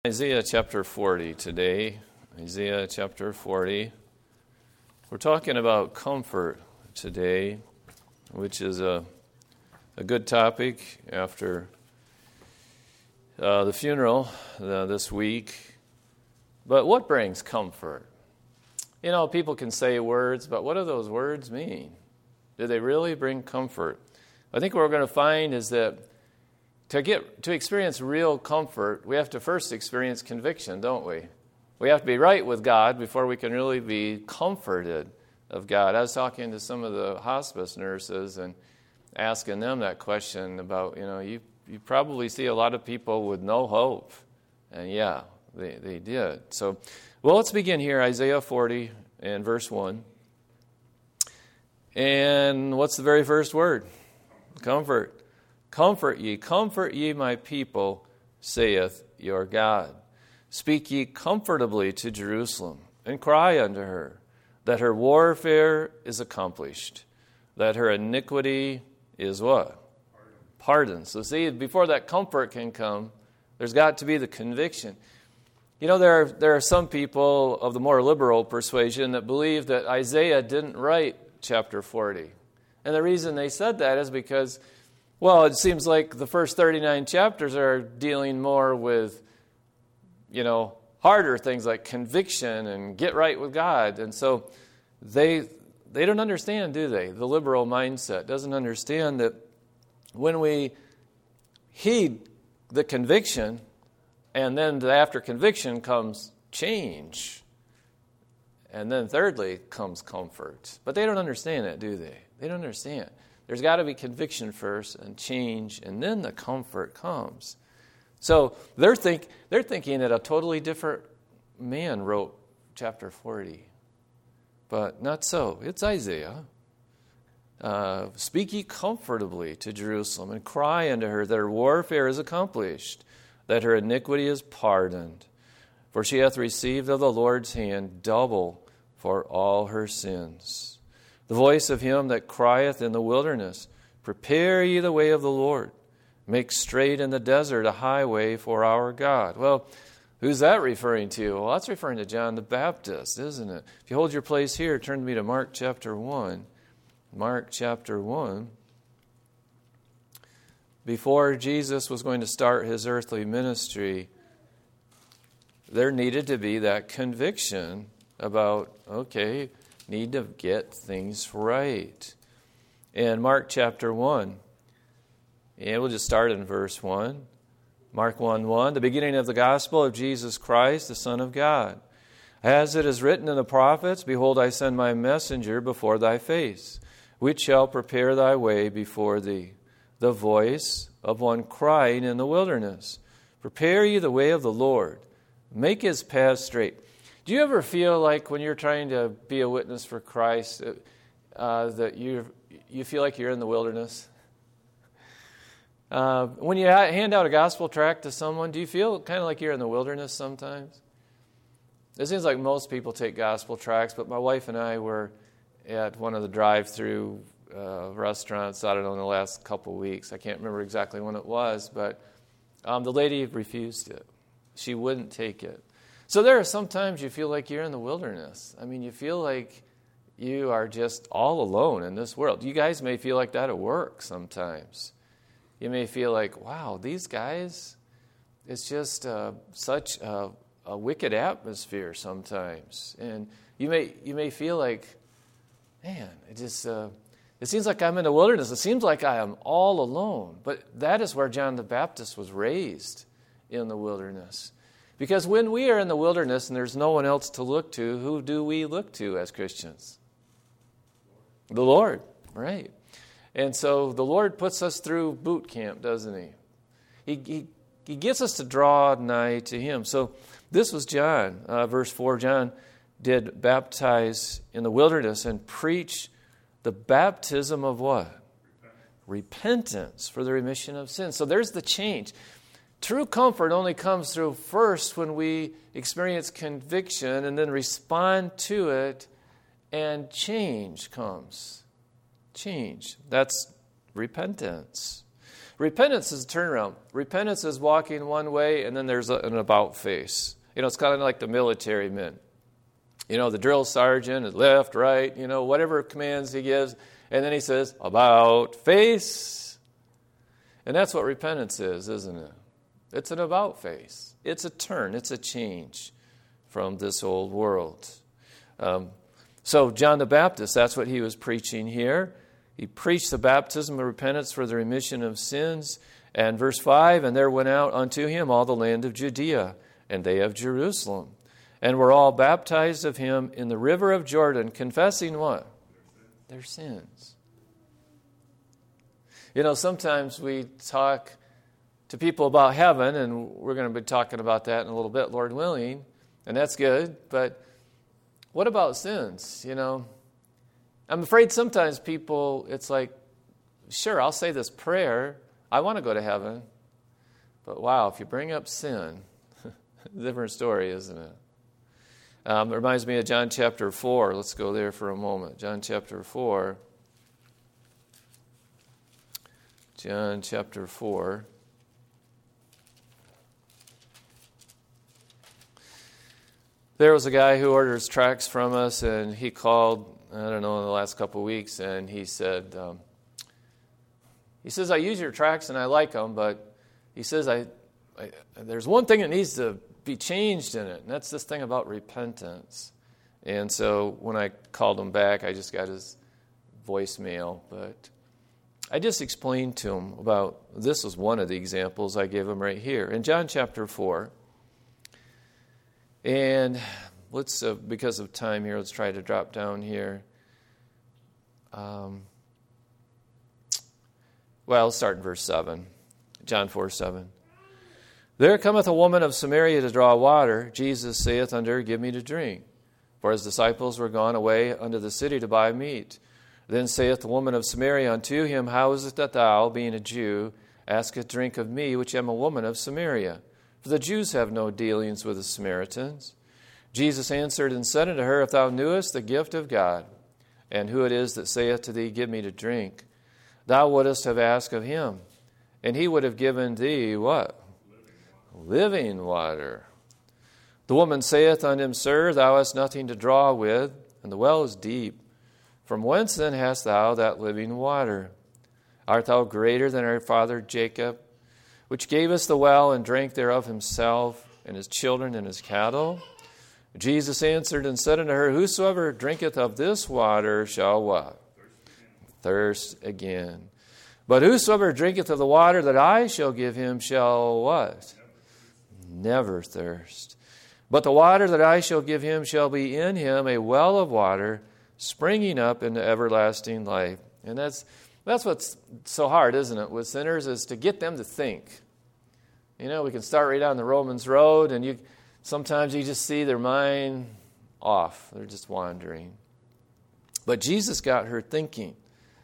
Isaiah chapter 40 today. Isaiah chapter 40. We're talking about comfort today, which is a good topic after the funeral this week. But what brings comfort? You know, people can say words, but what do those words mean? Do they really bring comfort? I think what we're going to find is that to experience real comfort, we have to first experience conviction, don't we? We have to be right with God before we can really be comforted of God. I was talking to some of the hospice nurses and asking them that question about, you probably see a lot of people with no hope. And yeah, they did. So, well, let's begin here, Isaiah 40 and verse 1. And what's the very first word? Comfort. Comfort ye, my people, saith your God. Speak ye comfortably to Jerusalem, and cry unto her, that her warfare is accomplished, that her iniquity is what? Pardon. So see, before that comfort can come, there's got to be the conviction. You know, there are some people of the more liberal persuasion that believe that Isaiah didn't write chapter 40. And the reason they said that is because, well, it seems like the first 39 chapters are dealing more with, harder things like conviction and get right with God. And so they don't understand, do they? The liberal mindset doesn't understand that when we heed the conviction, and then after conviction comes change, and then thirdly comes comfort. But they don't understand that, do they? They don't understand. There's got to be conviction first and change, and then the comfort comes. So they're thinking that a totally different man wrote chapter 40. But not so. It's Isaiah. Speak ye comfortably to Jerusalem, and cry unto her that her warfare is accomplished, that her iniquity is pardoned. For she hath received of the Lord's hand double for all her sins. The voice of him that crieth in the wilderness, prepare ye the way of the Lord. Make straight in the desert a highway for our God. Well, who's that referring to? Well, that's referring to John the Baptist, isn't it? If you hold your place here, turn to me to Mark chapter 1. Mark chapter 1. Before Jesus was going to start his earthly ministry, there needed to be that conviction about, need to get things right. In Mark chapter 1, and we'll just start in verse 1. Mark 1:1, the beginning of the gospel of Jesus Christ, the Son of God. As it is written in the prophets, behold, I send my messenger before thy face, which shall prepare thy way before thee. The voice of one crying in the wilderness, prepare ye the way of the Lord, make his path straight. Do you ever feel like when you're trying to be a witness for Christ that you feel like you're in the wilderness? When you hand out a gospel tract to someone, do you feel kind of like you're in the wilderness sometimes? It seems like most people take gospel tracts, but my wife and I were at one of the drive-through restaurants, I don't know, in the last couple of weeks. I can't remember exactly when it was, but the lady refused it. She wouldn't take it. So there are sometimes you feel like you're in the wilderness. I mean, you feel like you are just all alone in this world. You guys may feel like that at work sometimes. You may feel like, wow, these guys, it's just such a wicked atmosphere sometimes. And you may feel like, man, it seems like I'm in the wilderness. It seems like I am all alone. But that is where John the Baptist was raised, in the wilderness. Because when we are in the wilderness and there's no one else to look to, who do we look to as Christians? The Lord, right? And so the Lord puts us through boot camp, doesn't he? He gets us to draw nigh to him. So this was John, verse 4. John did baptize in the wilderness and preach the baptism of what? Repentance for the remission of sins. So there's the change. True comfort only comes through first when we experience conviction and then respond to it, and change comes. Change. That's repentance. Repentance is a turnaround. Repentance is walking one way, and then there's an about face. It's kind of like the military men. The drill sergeant is left, right, whatever commands he gives. And then he says, about face. And that's what repentance is, isn't it? It's an about face. It's a turn. It's a change from this old world. So John the Baptist, that's what he was preaching here. He preached the baptism of repentance for the remission of sins. And verse 5, and there went out unto him all the land of Judea, and they of Jerusalem, and were all baptized of him in the river of Jordan, confessing what? Their sins. Sometimes we talk to people about heaven, and we're going to be talking about that in a little bit, Lord willing, and that's good. But what about sins? I'm afraid sometimes people, it's like, sure, I'll say this prayer. I want to go to heaven. But wow, if you bring up sin, different story, isn't it? It reminds me of John chapter 4. Let's go there for a moment. John chapter 4. John chapter 4. There was a guy who orders tracts from us, and he called, I don't know, in the last couple of weeks, and he said, I use your tracts and I like them, but he says, there's one thing that needs to be changed in it, and that's this thing about repentance. And so when I called him back, I just got his voicemail, but I just explained to him about, this was one of the examples I gave him right here. In John chapter 4, and let's, because of time here, let's try to drop down here. Let's start in verse 7. John 4:7. There cometh a woman of Samaria to draw water. Jesus saith unto her, Give me to drink. For his disciples were gone away unto the city to buy meat. Then saith the woman of Samaria unto him, How is it that thou, being a Jew, askest drink of me, which am a woman of Samaria? For the Jews have no dealings with the Samaritans. Jesus answered and said unto her, If thou knewest the gift of God, and who it is that saith to thee, Give me to drink, thou wouldest have asked of him, and he would have given thee what? Living water. The woman saith unto him, Sir, thou hast nothing to draw with, and the well is deep. From whence then hast thou that living water? Art thou greater than our father Jacob, which gave us the well and drank thereof himself, and his children and his cattle? Jesus answered and said unto her, Whosoever drinketh of this water shall what? Thirst again. But whosoever drinketh of the water that I shall give him shall what? Never thirst. But the water that I shall give him shall be in him a well of water, springing up into everlasting life. And that's what's so hard, isn't it, with sinners, is to get them to think. We can start right down the Romans road, and sometimes you just see their mind off. They're just wandering. But Jesus got her thinking.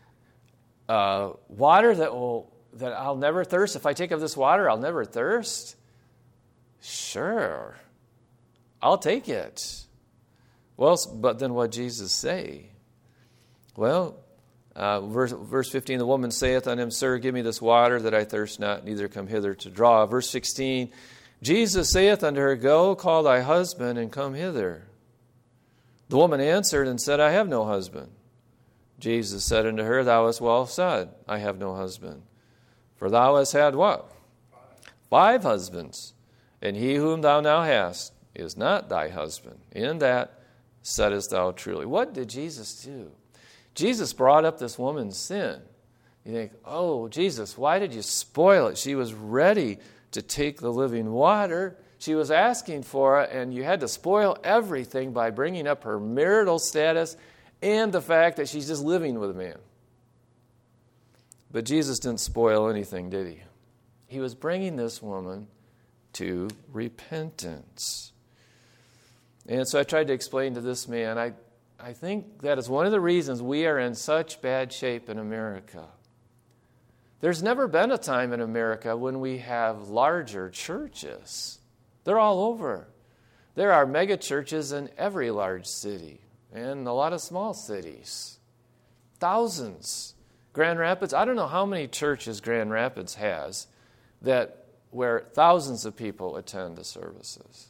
Water that I'll never thirst. If I take of this water, I'll never thirst. Sure, I'll take it. Well, but then what did Jesus say? Well, verse 15, the woman saith unto him, Sir, give me this water that I thirst not, neither come hither to draw. Verse 16, Jesus saith unto her, Go, call thy husband, and come hither. The woman answered and said, I have no husband. Jesus said unto her, Thou hast well said, I have no husband. For thou hast had what? 5 husbands, and he whom thou now hast is not thy husband. In that saidest thou truly. What did Jesus do? Jesus brought up this woman's sin. You think, oh, Jesus, why did you spoil it? She was ready to take the living water. She was asking for it, and you had to spoil everything by bringing up her marital status and the fact that she's just living with a man. But Jesus didn't spoil anything, did he? He was bringing this woman to repentance. And so I tried to explain to this man, I think that is one of the reasons we are in such bad shape in America. There's never been a time in America when we have larger churches. They're all over. There are mega churches in every large city and a lot of small cities. Thousands. Grand Rapids, I don't know how many churches Grand Rapids has where thousands of people attend the services.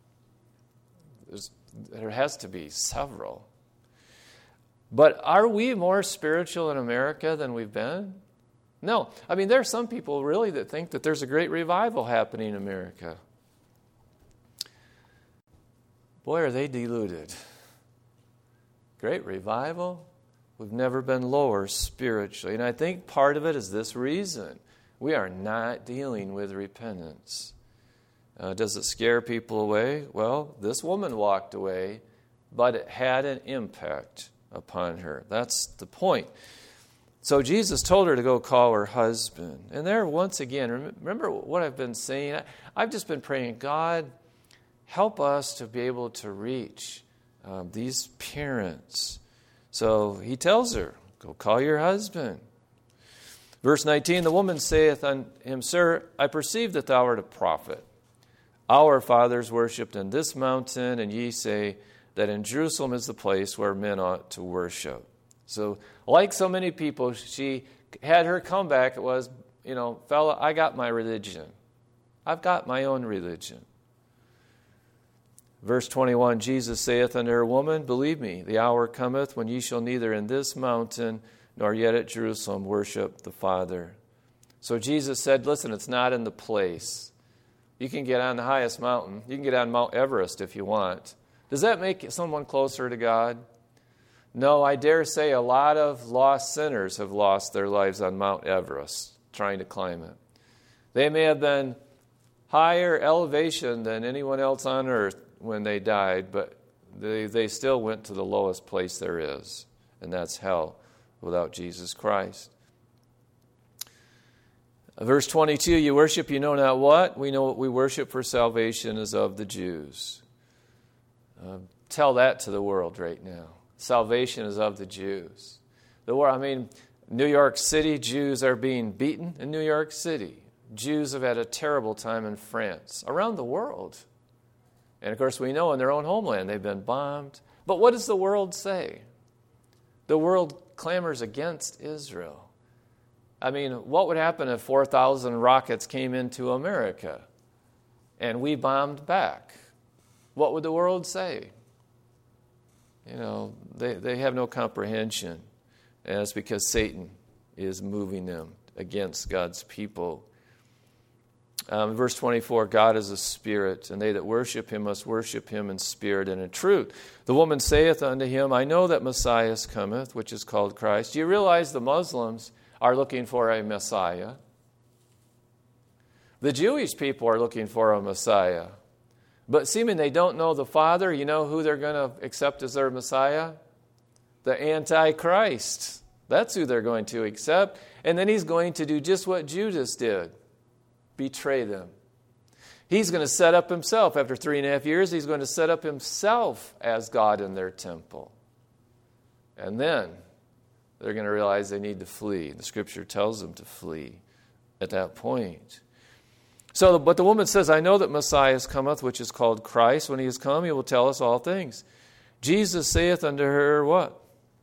There has to be several. But are we more spiritual in America than we've been? No. I mean, there are some people really that think that there's a great revival happening in America. Boy, are they deluded. Great revival? We've never been lower spiritually. And I think part of it is this reason. We are not dealing with repentance. Does it scare people away? Well, this woman walked away, but it had an impact upon her. That's the point. So Jesus told her to go call her husband. And there, once again, remember what I've been saying? I've just been praying, God, help us to be able to reach these parents. So he tells her, go call your husband. Verse 19, the woman saith unto him, Sir, I perceive that thou art a prophet. Our fathers worshipped in this mountain, and ye say that in Jerusalem is the place where men ought to worship. So, like so many people, she had her comeback. It was, fella, I got my religion. I've got my own religion. Verse 21, Jesus saith unto her, Woman, believe me, the hour cometh when ye shall neither in this mountain nor yet at Jerusalem worship the Father. So Jesus said, listen, it's not in the place. You can get on the highest mountain. You can get on Mount Everest if you want. Does that make someone closer to God? No, I dare say a lot of lost sinners have lost their lives on Mount Everest trying to climb it. They may have been higher elevation than anyone else on earth when they died, but they still went to the lowest place there is, and that's hell without Jesus Christ. Verse 22, you worship you know not what. We know what we worship, for salvation is of the Jews. Tell that to the world right now. Salvation is of the Jews. New York City, Jews are being beaten in New York City. Jews have had a terrible time in France, around the world. And of course we know in their own homeland they've been bombed. But what does the world say? The world clamors against Israel. What would happen if 4,000 rockets came into America and we bombed back? What would the world say? They have no comprehension. And it's because Satan is moving them against God's people. Verse 24, God is a spirit, and they that worship him must worship him in spirit and in truth. The woman saith unto him, I know that Messiah cometh, which is called Christ. Do you realize the Muslims are looking for a Messiah? The Jewish people are looking for a Messiah. But seeming they don't know the Father, you know who they're going to accept as their Messiah? The Antichrist. That's who they're going to accept. And then he's going to do just what Judas did. Betray them. He's going to set up himself. After 3.5 years, he's going to set up himself as God in their temple. And then they're going to realize they need to flee. The Scripture tells them to flee at that point. But the woman says, I know that Messiah cometh, which is called Christ. When he is come, he will tell us all things. Jesus saith unto her, what?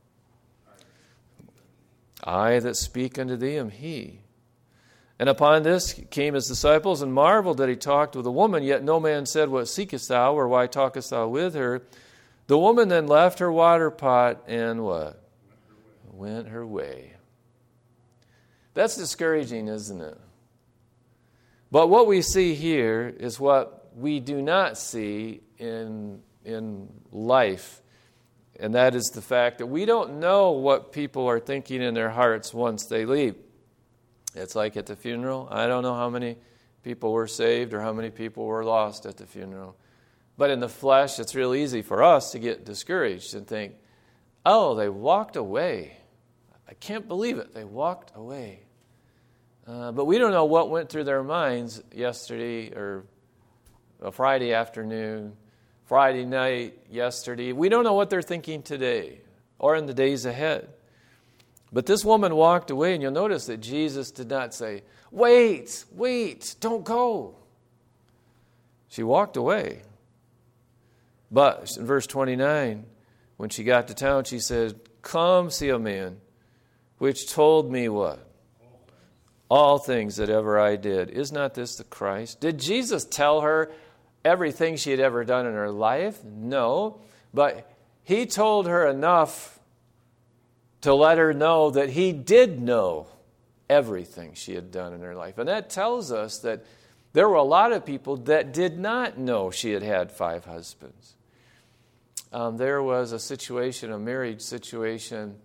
I that speak unto thee am he. And upon this came his disciples, and marveled that he talked with a woman. Yet no man said, What seekest thou, or why talkest thou with her? The woman then left her water pot, and what? Went her way. That's discouraging, isn't it? But what we see here is what we do not see in life. And that is the fact that we don't know what people are thinking in their hearts once they leave. It's like at the funeral. I don't know how many people were saved or how many people were lost at the funeral. But in the flesh, it's real easy for us to get discouraged and think, oh, they walked away. I can't believe it. They walked away. But we don't know what went through their minds yesterday or Friday afternoon, Friday night, yesterday. We don't know what they're thinking today or in the days ahead. But this woman walked away, and you'll notice that Jesus did not say, wait, don't go. She walked away. But in verse 29, when she got to town, she said, come see a man which told me what? All things that ever I did. Is not this the Christ? Did Jesus tell her everything she had ever done in her life? No. But he told her enough to let her know that he did know everything she had done in her life. And that tells us that there were a lot of people that did not know she had had 5 husbands. There was a situation, a marriage situation.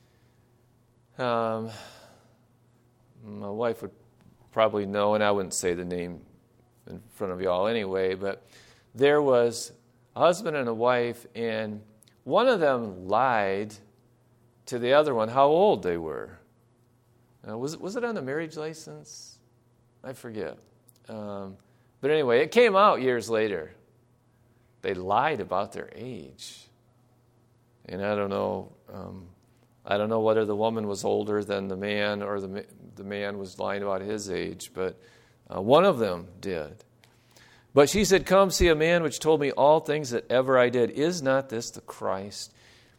My wife would probably know, and I wouldn't say the name in front of you all anyway, but there was a husband and a wife, and one of them lied to the other one how old they were. Was it on the marriage license? I forget. But anyway, it came out years later. They lied about their age. And I don't know whether the woman was older than the man or the man was lying about his age, but one of them did. But she said, "Come, see a man which told me all things that ever I did. Is not this the Christ?"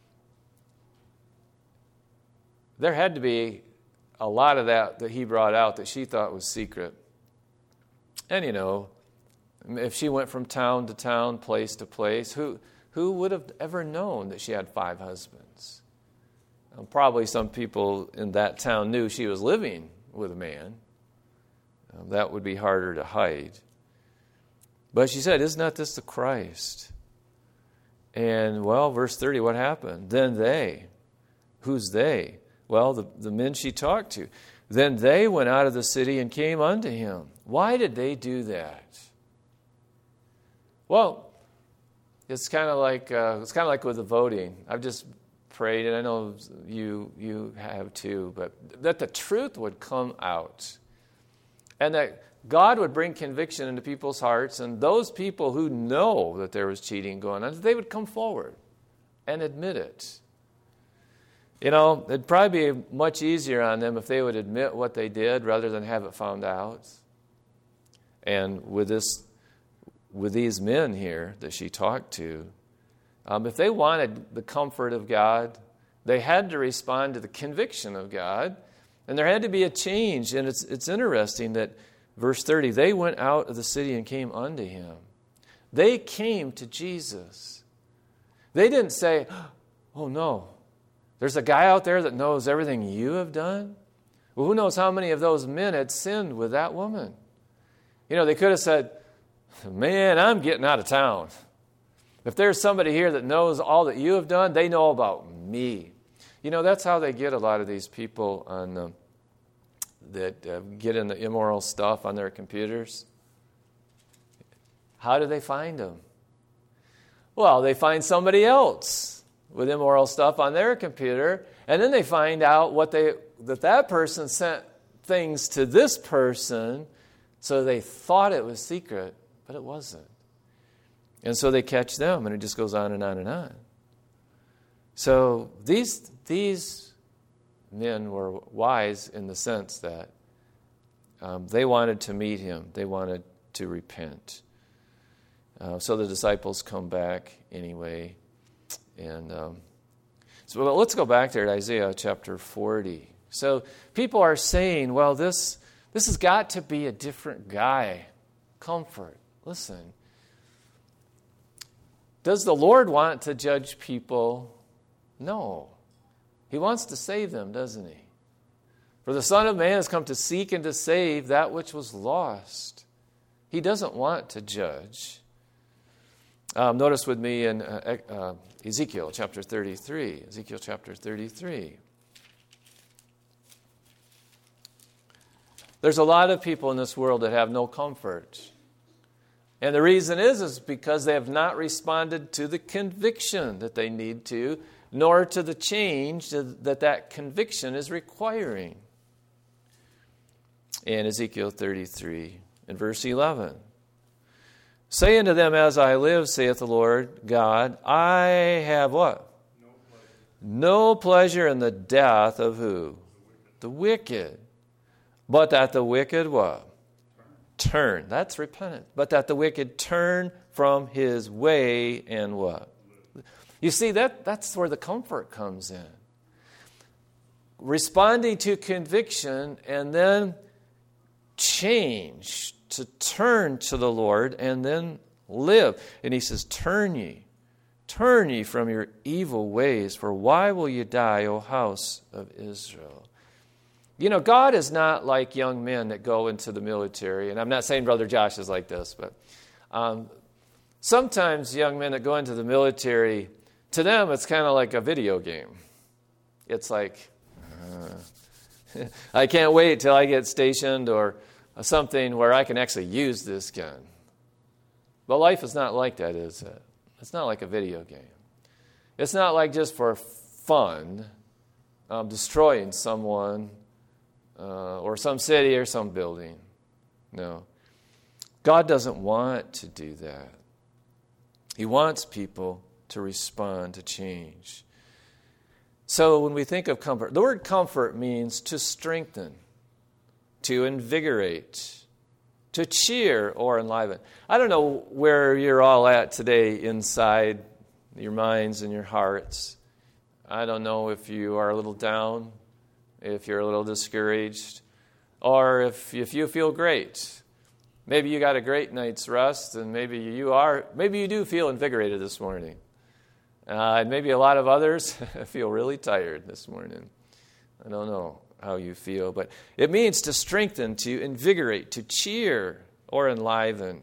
There had to be a lot of that he brought out that she thought was secret. And if she went from town to town, place to place, who would have ever known that she had 5 husbands? Probably some people in that town knew she was living with a man. That would be harder to hide. But she said, "Is not this the Christ?" And, verse 30, what happened? Then they, who's they? Well, the men she talked to. Then they went out of the city and came unto him. Why did they do that? Well, it's kind of like with the voting. I've just prayed, and I know you have too, but that the truth would come out, and that God would bring conviction into people's hearts, and those people who know that there was cheating going on, they would come forward and admit it. It'd probably be much easier on them if they would admit what they did rather than have it found out. And with these men here that she talked to, if they wanted the comfort of God, they had to respond to the conviction of God, and there had to be a change. And it's interesting that verse 30, they went out of the city and came unto him. They came to Jesus. They didn't say, "Oh no, there's a guy out there that knows everything you have done." Well, who knows how many of those men had sinned with that woman? They could have said, "Man, I'm getting out of town. If there's somebody here that knows all that you have done, they know about me." That's how they get a lot of these people that get in the immoral stuff on their computers. How do they find them? Well, they find somebody else with immoral stuff on their computer, and then they find out that person sent things to this person, so they thought it was secret, but it wasn't. And so they catch them, and it just goes on and on and on. So these men were wise in the sense that they wanted to meet him. They wanted to repent. So the disciples come back anyway. And so let's go back there to Isaiah chapter 40. So people are saying, well, this has got to be a different guy. Comfort. Listen. Does the Lord want to judge people? No. He wants to save them, doesn't he? For the Son of Man has come to seek and to save that which was lost. He doesn't want to judge. Notice with me in Ezekiel chapter 33. Ezekiel chapter 33. There's a lot of people in this world that have no comfort. And the reason is because they have not responded to the conviction that they need to, nor to the change that conviction is requiring. In Ezekiel 33, in verse 11. Say unto them, as I live, saith the Lord God, I have what? No pleasure in the death of who? The wicked. But that the wicked what? Turn. That's repentance. But that the wicked turn from his way and what? You see, that's where the comfort comes in. responding to conviction, and then change, to turn to the Lord and then live. And he says, turn ye from your evil ways, for why will you die, O house of Israel? You know, God is not like young men that go into the military, and I'm not saying Brother Josh is like this, but sometimes young men that go into the military, to them it's kind of like a video game. It's like, I can't wait till I get stationed or something where I can actually use this gun. But life is not like that, is it? It's not like a video game. It's not like just for fun, destroying someone or some city or some building. No. God doesn't want to do that. He wants people to respond, to change. So when we think of comfort, the word comfort means to strengthen, to invigorate, to cheer or enliven. I don't know where you're all at today inside your minds and your hearts. I don't know if you are a little down, if you're a little discouraged, or if you feel great. Maybe you got a great night's rest, and maybe you do feel invigorated this morning. And maybe a lot of others feel really tired this morning. I don't know how you feel, but it means to strengthen, to invigorate, to cheer or enliven.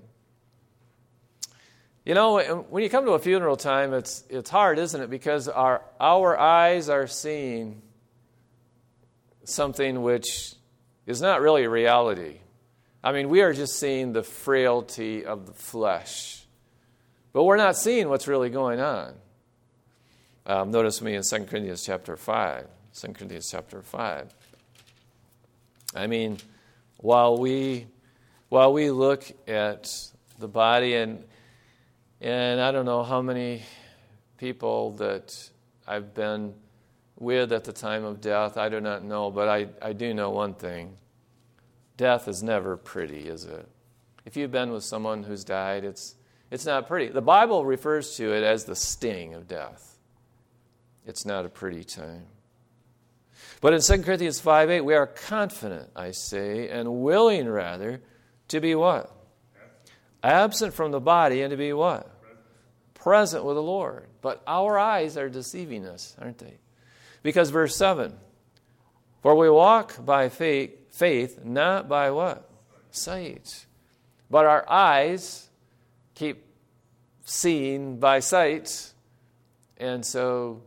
You know, when you come to a funeral time, it's hard, isn't it? Because our eyes are seeing something which is not really reality. I mean, we are just seeing the frailty of the flesh. But we're not seeing what's really going on. Notice me in 2 Corinthians chapter 5. 2 Corinthians chapter 5. I mean, while we look at the body, and I don't know how many people that I've been with at the time of death, I do not know, but I do know one thing. Death is never pretty, is it? If you've been with someone who's died, it's not pretty. The Bible refers to it as the sting of death. It's not a pretty time. But in 2 Corinthians 5:8, we are confident, I say, and willing rather, to be what? Absent from the body and to be what? Present with the Lord. But our eyes are deceiving us, aren't they? Because verse 7, for we walk by faith, not by what? Sight. But our eyes keep seeing by sight, and so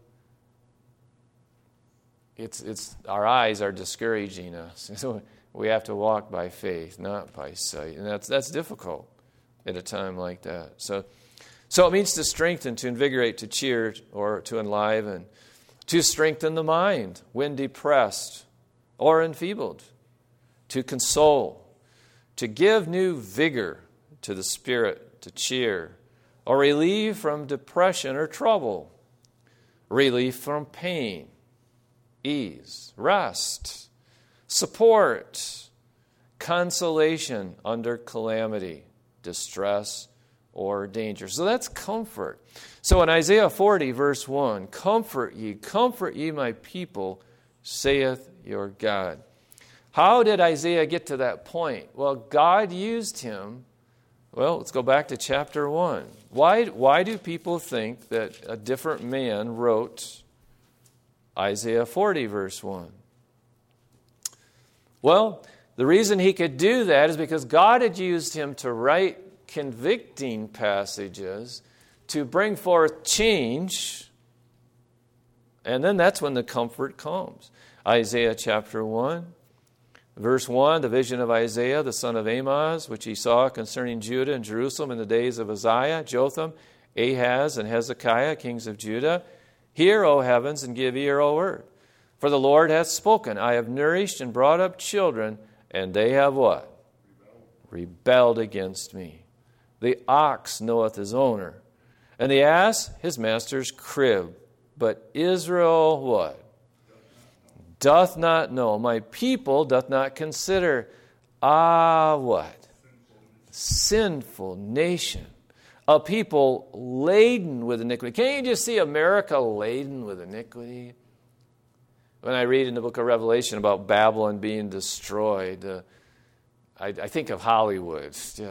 it's our eyes are discouraging us. So we have to walk by faith, not by sight. And that's difficult at a time like that. So it means to strengthen, to invigorate, to cheer, or to enliven, to strengthen the mind when depressed or enfeebled, to console, to give new vigor to the spirit, to cheer, or relieve from depression or trouble, relief from pain, ease, rest, support, consolation under calamity, distress, or danger. So that's comfort. So in Isaiah 40, verse 1, comfort ye my people, saith your God. How did Isaiah get to that point? Well, God used him. Well, let's go back to chapter 1. Why do people think that a different man wrote Isaiah 40, verse 1? Well, the reason he could do that is because God had used him to write convicting passages to bring forth change, and then that's when the comfort comes. Isaiah chapter 1, verse 1, the vision of Isaiah, the son of Amoz, which he saw concerning Judah and Jerusalem in the days of Uzziah, Jotham, Ahaz, and Hezekiah, kings of Judah. Hear, O heavens, and give ear, O earth. For the Lord hath spoken. I have nourished and brought up children, and they have what? Rebelled against me. The ox knoweth his owner, and the ass his master's crib. But Israel, what? Doth not know. My people doth not consider. What? Sinful nation. A people laden with iniquity. Can't you just see America laden with iniquity? When I read in the book of Revelation about Babylon being destroyed, I think of Hollywood.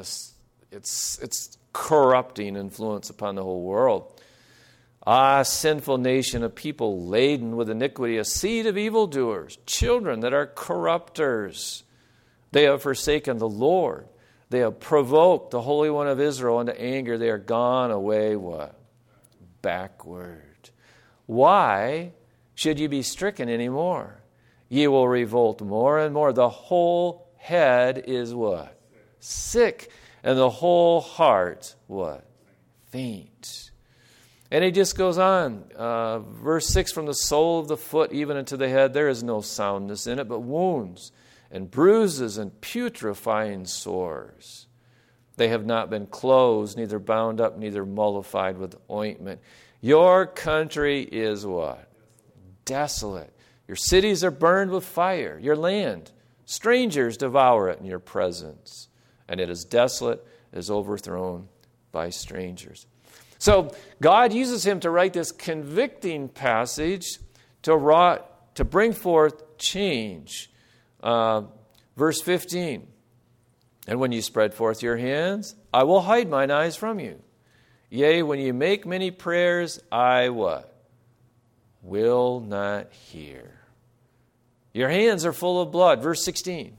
It's corrupting influence upon the whole world. Ah, sinful nation, a people laden with iniquity, a seed of evildoers, children that are corrupters. They have forsaken the Lord. They have provoked the Holy One of Israel into anger. They are gone away, what? Backward. Why should you be stricken anymore? Ye will revolt more and more. The whole head is what? Sick. And the whole heart, what? Faint. And he just goes on. Verse 6, from the sole of the foot even unto the head, there is no soundness in it, but wounds and bruises and putrefying sores. They have not been closed, neither bound up, neither mollified with ointment. Your country is what? Desolate. Your cities are burned with fire. Your land, strangers devour it in your presence. And it is desolate, it is overthrown by strangers. So God uses him to write this convicting passage to bring forth change. Verse 15, and when you spread forth your hands, I will hide mine eyes from you. Yea, when you make many prayers, I what? Will not hear. Your hands are full of blood. Verse 16,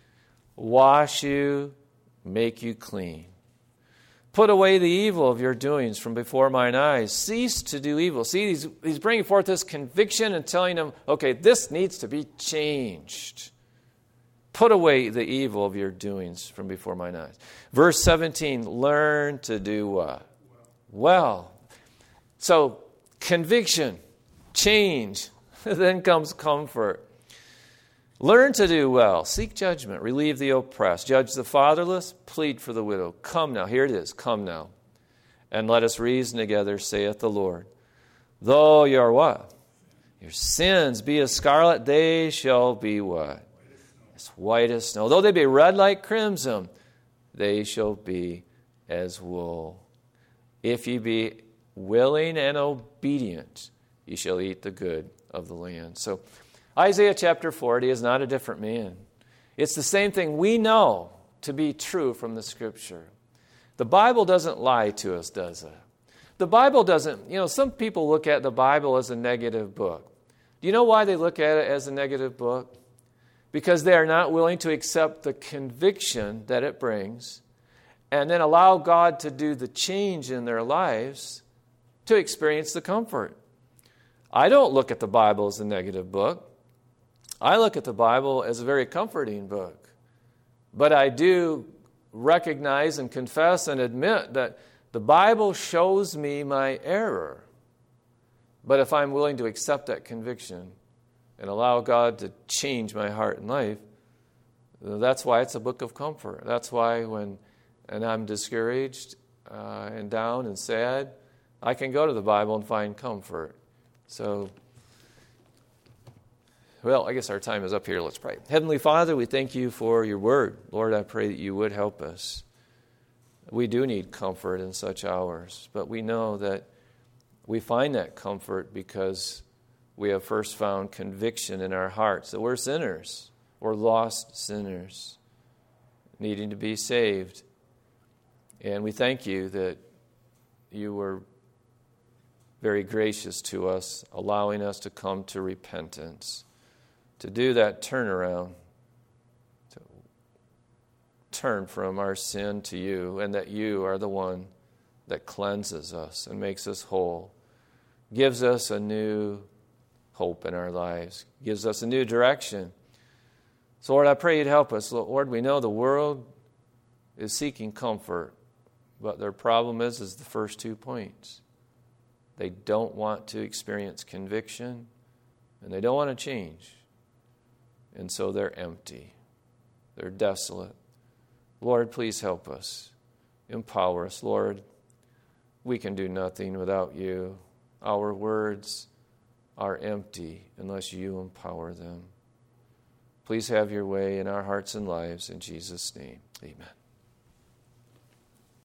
wash you, make you clean. Put away the evil of your doings from before mine eyes. Cease to do evil. See, he's bringing forth this conviction and telling them, okay, this needs to be changed. Put away the evil of your doings from before mine eyes. Verse 17, learn to do what? Well. So, conviction, change, then comes comfort. Learn to do well. Seek judgment. Relieve the oppressed. Judge the fatherless. Plead for the widow. Come now. Here it is. Come now. And let us reason together, saith the Lord. Though your what? Your sins be as scarlet, they shall be what? As white as snow. Though they be red like crimson, they shall be as wool. If ye be willing and obedient, ye shall eat the good of the land. So, Isaiah chapter 40 is not a different man. It's the same thing we know to be true from the Scripture. The Bible doesn't lie to us, does it? The Bible doesn't, some people look at the Bible as a negative book. Do you know why they look at it as a negative book? Because they are not willing to accept the conviction that it brings and then allow God to do the change in their lives to experience the comfort. I don't look at the Bible as a negative book. I look at the Bible as a very comforting book. But I do recognize and confess and admit that the Bible shows me my error. But if I'm willing to accept that conviction and allow God to change my heart and life, that's why it's a book of comfort. That's why when I'm discouraged and down and sad, I can go to the Bible and find comfort. So, well, I guess our time is up here. Let's pray. Heavenly Father, we thank you for your word. Lord, I pray that you would help us. We do need comfort in such hours, but we know that we find that comfort because we have first found conviction in our hearts that we're sinners. We're lost sinners needing to be saved. And we thank you that you were very gracious to us, allowing us to come to repentance, to do that turnaround, to turn from our sin to you, and that you are the one that cleanses us and makes us whole, gives us a new hope in our lives, gives us a new direction. So, Lord, I pray you'd help us. Lord, we know the world is seeking comfort, but their problem is the first 2 points. They don't want to experience conviction, and they don't want to change. And so they're empty. They're desolate. Lord, please help us. Empower us, Lord. We can do nothing without you. Our words are empty unless you empower them. Please have your way in our hearts and lives. In Jesus' name, amen.